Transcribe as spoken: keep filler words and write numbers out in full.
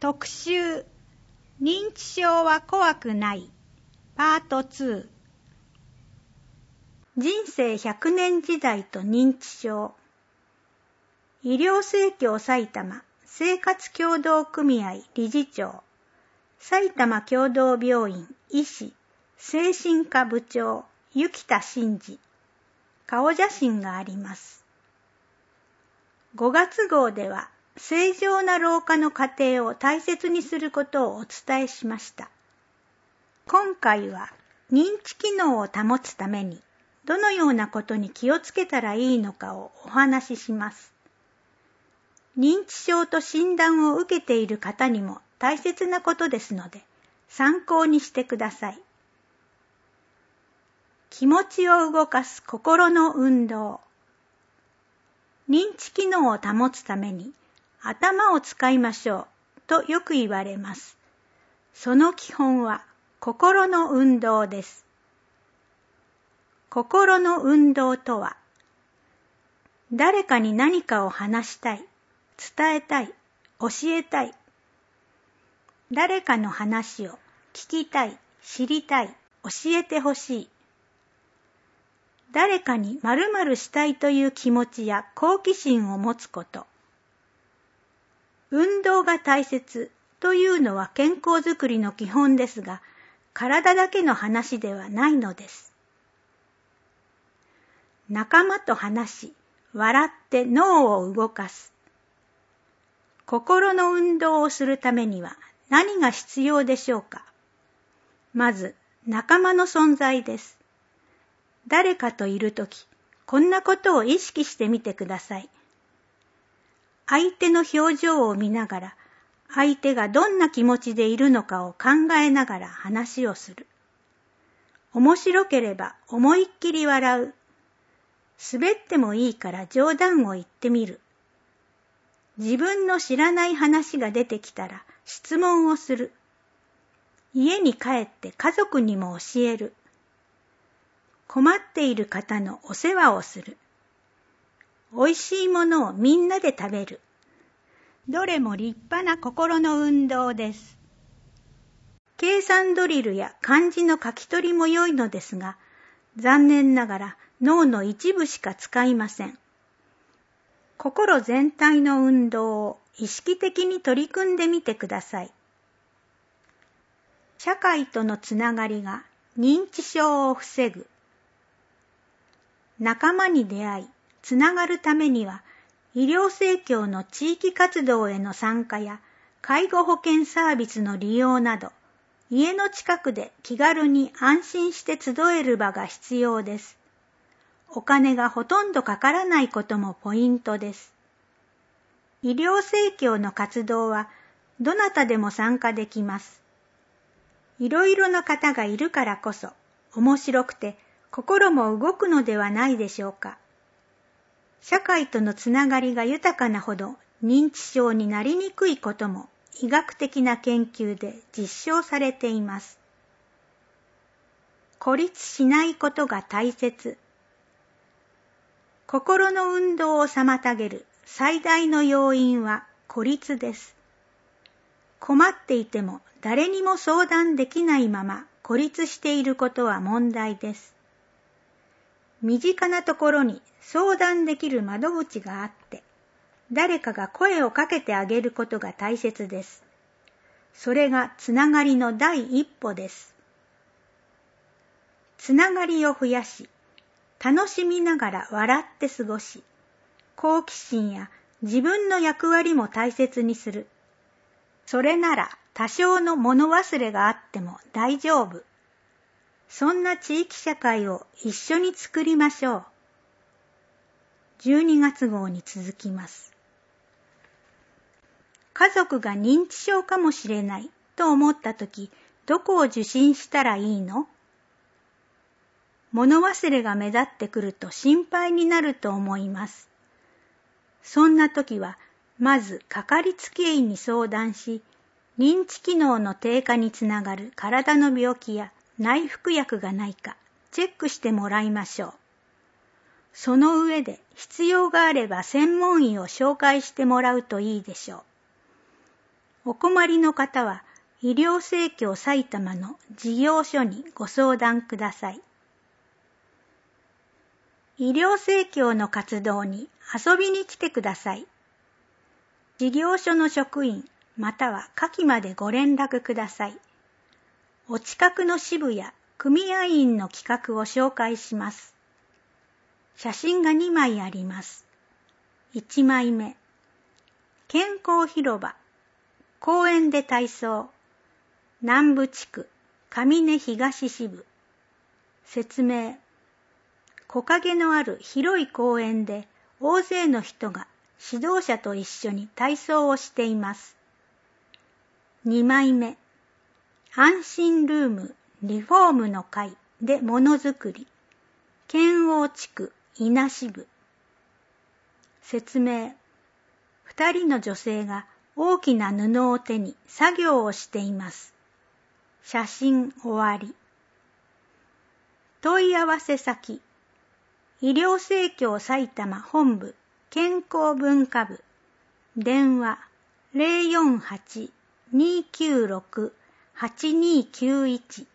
特集認知症は怖くないパートツー人生ひゃくねん時代と認知症医療生協埼玉生活協同組合理事長埼玉協同病院医師精神科部長雪田真嗣顔写真があります。ごがつ号では正常な老化の過程を大切にすることをお伝えしました。今回は認知機能を保つためにどのようなことに気をつけたらいいのかをお話しします。認知症と診断を受けている方にも大切なことですので参考にしてください。気持ちを動かす心の運動。認知機能を保つために頭を使いましょうとよく言われます。その基本は心の運動です。心の運動とは、誰かに何かを話したい、伝えたい、教えたい。誰かの話を聞きたい、知りたい、教えてほしい。誰かに〇〇したいという気持ちや好奇心を持つこと。運動が大切というのは健康づくりの基本ですが、体だけの話ではないのです。仲間と話し、笑って脳を動かす。心の運動をするためには何が必要でしょうか。まず、仲間の存在です。誰かといるとき、こんなことを意識してみてください。相手の表情を見ながら、相手がどんな気持ちでいるのかを考えながら話をする。面白ければ思いっきり笑う。滑ってもいいから冗談を言ってみる。自分の知らない話が出てきたら質問をする。家に帰って家族にも教える。困っている方のお世話をする。おいしいものをみんなで食べる。どれも立派な心の運動です。計算ドリルや漢字の書き取りも良いのですが、残念ながら脳の一部しか使いません。心全体の運動を意識的に取り組んでみてください。社会とのつながりが認知症を防ぐ。仲間に出会い、つながるためには、医療生協の地域活動への参加や介護保険サービスの利用など、家の近くで気軽に安心して集える場が必要です。お金がほとんどかからないこともポイントです。医療生協の活動はどなたでも参加できます。いろいろな方がいるからこそ面白くて心も動くのではないでしょうか。社会とのつながりが豊かなほど認知症になりにくいことも医学的な研究で実証されています。孤立しないことが大切。心の運動を妨げる最大の要因は孤立です。困っていても誰にも相談できないまま孤立していることは問題です。身近なところに相談できる窓口があって、誰かが声をかけてあげることが大切です。それがつながりの第一歩です。つながりを増やし、楽しみながら笑って過ごし、好奇心や自分の役割も大切にする。それなら多少の物忘れがあっても大丈夫。そんな地域社会を一緒に作りましょう。じゅうにがつ号に続きます。家族が認知症かもしれないと思ったとき、どこを受診したらいいの？物忘れが目立ってくると心配になると思います。そんなときは、まずかかりつけ医に相談し、認知機能の低下につながる体の病気や内服薬がないかチェックしてもらいましょう。その上で必要があれば専門医を紹介してもらうといいでしょう。 お困りの方は医療生協埼玉の事業所にご相談ください。医療生協の活動に遊びに来てください。事業所の職員または下記までご連絡ください。お近くの支部や組合員の企画を紹介します。写真がにまいあります。いちまいめ、健康広場、公園で体操、南部地区、上根東支部。説明、木陰のある広い公園で大勢の人が指導者と一緒に体操をしています。にまいめ、安心ルームリフォームの会でものづくり、県央地区稲支部。説明、二人の女性が大きな布を手に作業をしています。写真終わり。問い合わせ先、医療生協埼玉本部健康文化部、電話 ゼロよんはち にーきゅうろく はちにーきゅういち